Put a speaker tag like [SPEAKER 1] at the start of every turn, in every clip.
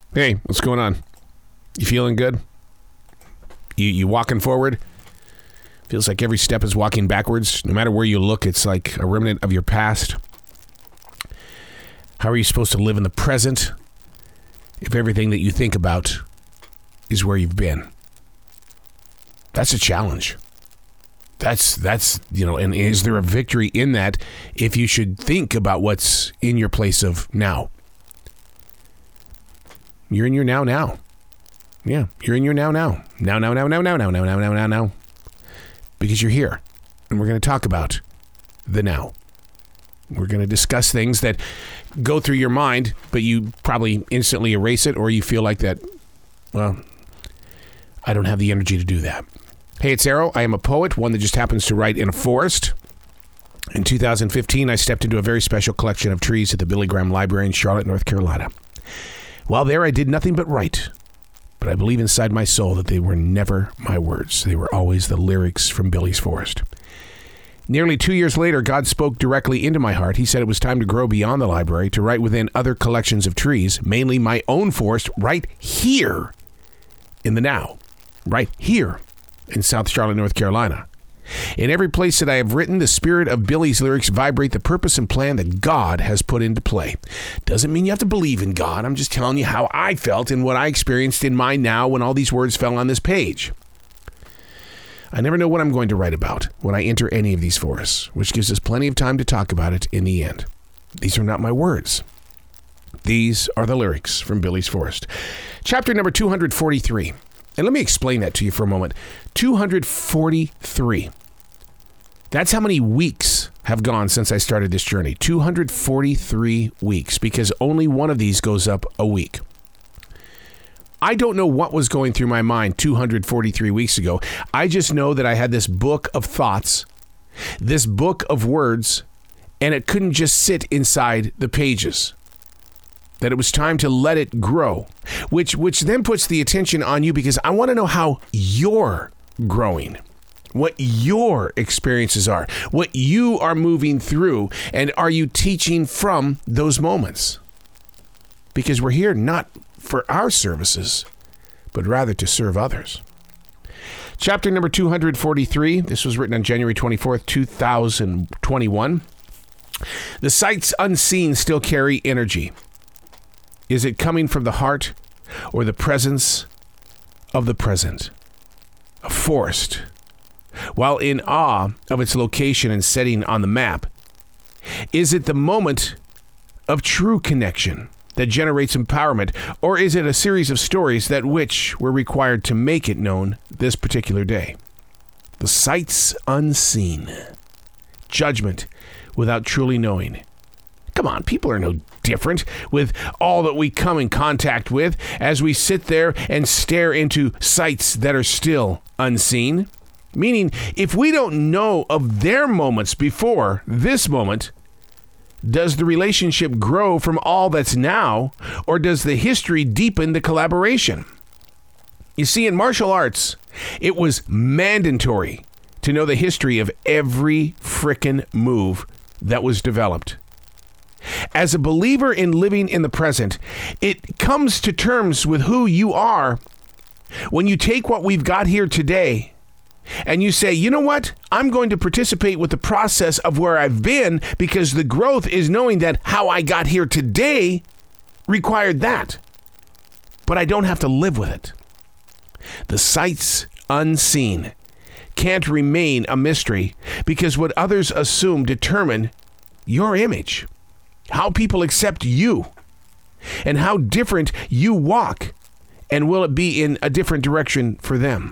[SPEAKER 1] Hey, what's going on? You feeling good? You walking forward? Feels like every step is walking backwards. No matter where you look, it's like a remnant of your past. How are you supposed to live in the present if everything that you think about is where you've been? That's a challenge. That's and is there a victory in that if you should think about what's in your place of now? You're in your now. Yeah, you're in your now. Now. Because you're here. And we're going to talk about the now. We're going to discuss things that go through your mind, but you probably instantly erase it, or you feel like that, well, I don't have the energy to do that. Hey, it's Arrow. I am a poet, one that just happens to write in a forest. In 2015, I stepped into a very special collection of trees at the Billy Graham Library in Charlotte, North Carolina. While there, I did nothing but write. But I believe inside my soul that they were never my words. They were always the lyrics from Billy's Forest. Nearly 2 years later, God spoke directly into my heart. He said it was time to grow beyond the library, to write within other collections of trees, mainly my own forest, right here in the now, right here in South Charlotte, North Carolina. In every place that I have written, the spirit of Billy's lyrics vibrate the purpose and plan that God has put into play. Doesn't mean you have to believe in God. I'm just telling you how I felt and what I experienced in my now when all these words fell on this page. I never know what I'm going to write about when I enter any of these forests, which gives us plenty of time to talk about it in the end. These are not my words. These are the lyrics from Billy's Forest. Chapter number 243. And let me explain that to you for a moment. 243. That's how many weeks have gone since I started this journey. 243 weeks, because only one of these goes up a week. I don't know what was going through my mind 243 weeks ago. I just know that I had this book of thoughts, this book of words, and it couldn't just sit inside the pages. That it was time to let it grow, which then puts the attention on you, because I want to know how you're growing, what your experiences are, what you are moving through, and are you teaching from those moments? Because we're here not for our services, but rather to serve others. Chapter number 243, this was written on January 24th, 2021. The sights unseen still carry energy. Is it coming from the heart or the presence of the present? A forest, while in awe of its location and setting on the map, is it the moment of true connection that generates empowerment, or is it a series of stories that which were required to make it known this particular day? The sights unseen. Judgment without truly knowing. Come on, people are no different with all that we come in contact with as we sit there and stare into sights that are still unseen. Meaning, if we don't know of their moments before this moment, does the relationship grow from all that's now, or does the history deepen the collaboration? You see, in martial arts, it was mandatory to know the history of every frickin' move that was developed. As a believer in living in the present, it comes to terms with who you are when you take what we've got here today and you say, you know what? I'm going to participate with the process of where I've been, because the growth is knowing that how I got here today required that. But I don't have to live with it. The sights unseen can't remain a mystery, because what others assume determine your image, how people accept you, and how different you walk, and will it be in a different direction for them?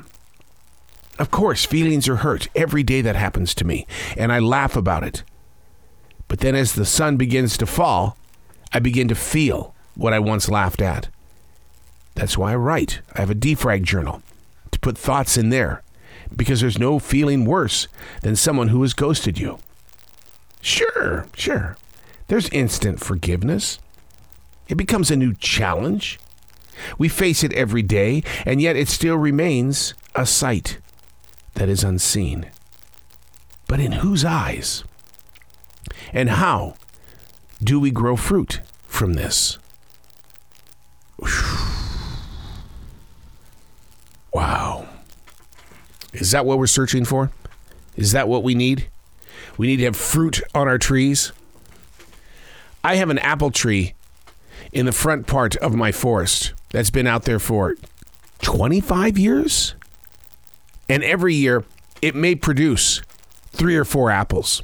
[SPEAKER 1] Of course, feelings are hurt every day that happens to me, and I laugh about it. But then as the sun begins to fall, I begin to feel what I once laughed at. That's why I write. I have a defrag journal to put thoughts in there, because there's no feeling worse than someone who has ghosted you. Sure. There's instant forgiveness. It becomes a new challenge. We face it every day, and yet it still remains a sight that is unseen. But in whose eyes? And how do we grow fruit from this? Whew. Wow. Is that what we're searching for? Is that what we need? We need to have fruit on our trees. I have an apple tree in the front part of my forest that's been out there for 25 years. And every year it may produce 3 or 4 apples.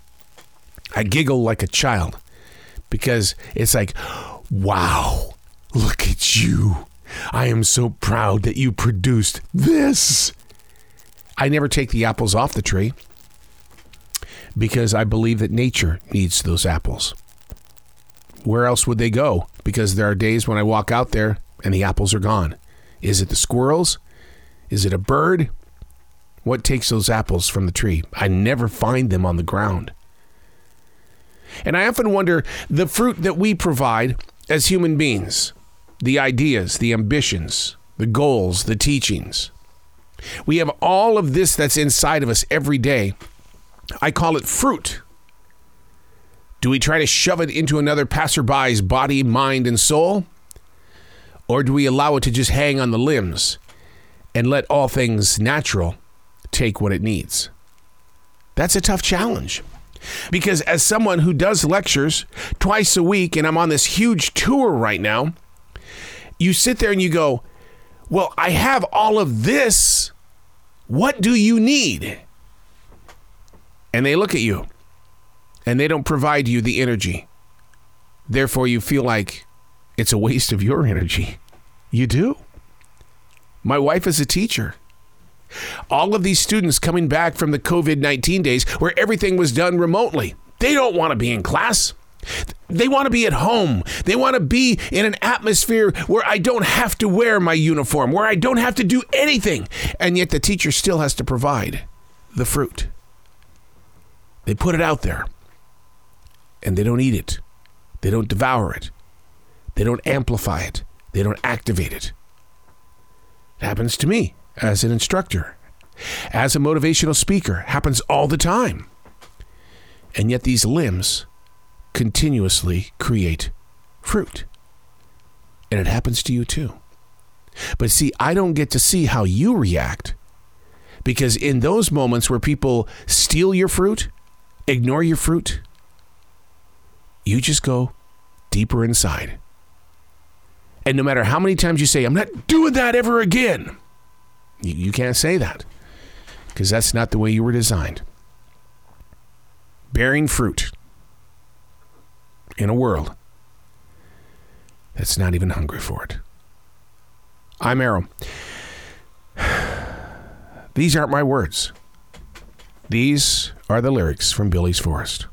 [SPEAKER 1] I giggle like a child because it's like, wow, look at you. I am so proud that you produced this. I never take the apples off the tree because I believe that nature needs those apples. Where else would they go? Because there are days when I walk out there and the apples are gone. Is it the squirrels? Is it a bird? What takes those apples from the tree? I never find them on the ground. And I often wonder, the fruit that we provide as human beings, the ideas, the ambitions, the goals, the teachings. We have all of this that's inside of us every day. I call it fruit. Do we try to shove it into another passerby's body, mind, and soul? Or do we allow it to just hang on the limbs and let all things natural take what it needs? That's a tough challenge. Because as someone who does lectures twice a week, and I'm on this huge tour right now, you sit there and you go, well, I have all of this. What do you need? And they look at you and they don't provide you the energy. Therefore, you feel like it's a waste of your energy. You do. My wife is a teacher. All of these students coming back from the COVID-19 days where everything was done remotely, they don't want to be in class. They want to be at home. They want to be in an atmosphere where I don't have to wear my uniform, where I don't have to do anything. And yet the teacher still has to provide the fruit. They put it out there and they don't eat it. They don't devour it. They don't amplify it. They don't activate it. It happens to me as an instructor, as a motivational speaker. Happens all the time. And yet these limbs continuously create fruit. And it happens to you too. But see, I don't get to see how you react, because in those moments where people steal your fruit, ignore your fruit, you just go deeper inside. And no matter how many times you say, I'm not doing that ever again, you can't say that, because that's not the way you were designed. Bearing fruit in a world that's not even hungry for it. I'm Arrow. These aren't my words. These are the lyrics from Billy's Forest.